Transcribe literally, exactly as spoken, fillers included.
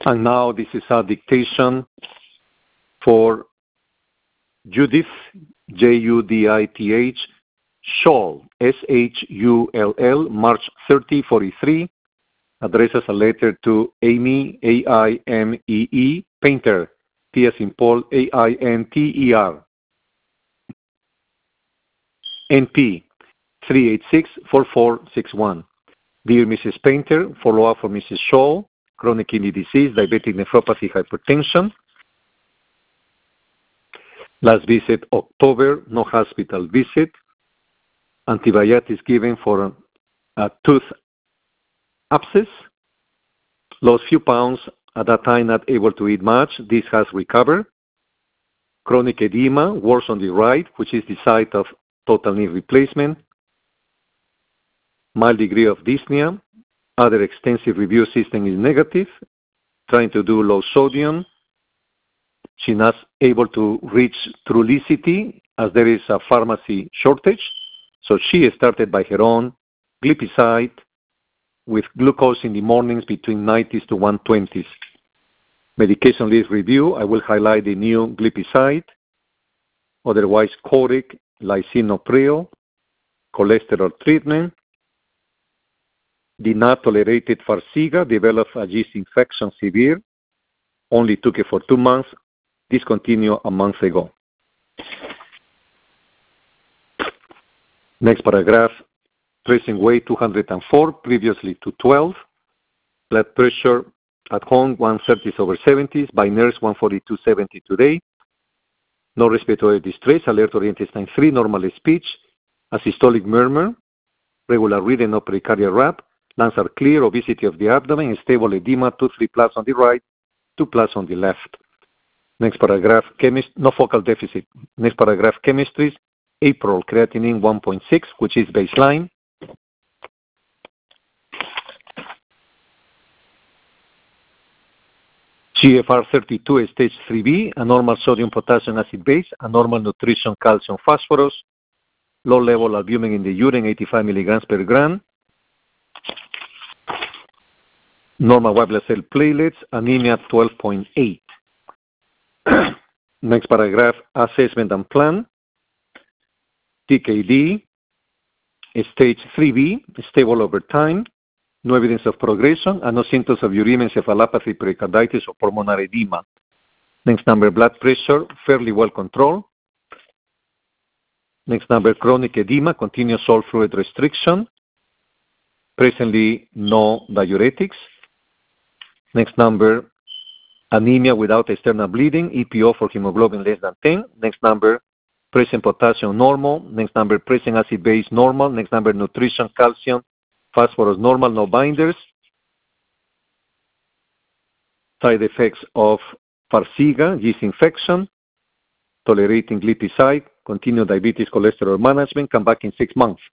And now this is a dictation for Judith, J U D I T H, Shull, S H U L L, March thirtieth, forty-three, addresses a letter to Amy, A I M E E, Painter, P as in Paul, A I N T E R. N P, three eight six, four four six one. Dear Missus Painter, follow-up for Missus Shull, chronic kidney disease, diabetic nephropathy, hypertension. Last visit, October, no hospital visit. Antibiotics given for a tooth abscess. Lost few pounds, at that time not able to eat much. This has recovered. Chronic edema, worse on the right, which is the site of total knee replacement. Mild degree of dyspnea. Other extensive review system is negative. Trying to do low sodium. She's not able to reach Trulicity as there is a pharmacy shortage. So she started by her own glipizide with glucose in the mornings between nineties to one twenties. Medication list review, I will highlight the new glipizide, otherwise Coric, lisinopril, cholesterol treatment. The not tolerated Farxiga developed a yeast infection severe, only took it for two months, discontinued a month ago. Next paragraph, tracing weight two hundred four, previously two twelve. Blood pressure at home one thirty over seventy, by nurse one forty-two seventy today. No respiratory distress, alert oriented sign three, normal speech, asystolic murmur, regular reading, no pericardial rap, lungs are clear, obesity of the abdomen, stable edema, two, three plus on the right, two plus on the left. Next paragraph, chemist, no focal deficit. Next paragraph, chemistries. April, creatinine one point six, which is baseline. G F R thirty-two, stage three B, a normal sodium potassium acid base, a normal nutrition calcium phosphorus, low level albumin in the urine, eighty-five milligrams per gram, normal white blood cell platelets, anemia twelve point eight. Next paragraph, assessment and plan. T K D, stage three B, stable over time, no evidence of progression, and no symptoms of uremia, encephalopathy, pericarditis, or pulmonary edema. Next number, blood pressure, fairly well controlled. Next number, chronic edema, continuous salt fluid restriction. Presently, no diuretics. Next number, anemia without external bleeding, E P O for hemoglobin less than ten. Next number, present potassium normal. Next number, present acid base normal. Next number, nutrition, calcium, phosphorus normal, no binders. Side effects of Farxiga, yeast infection, tolerating glipizide, continued diabetes, cholesterol management, come back in six months.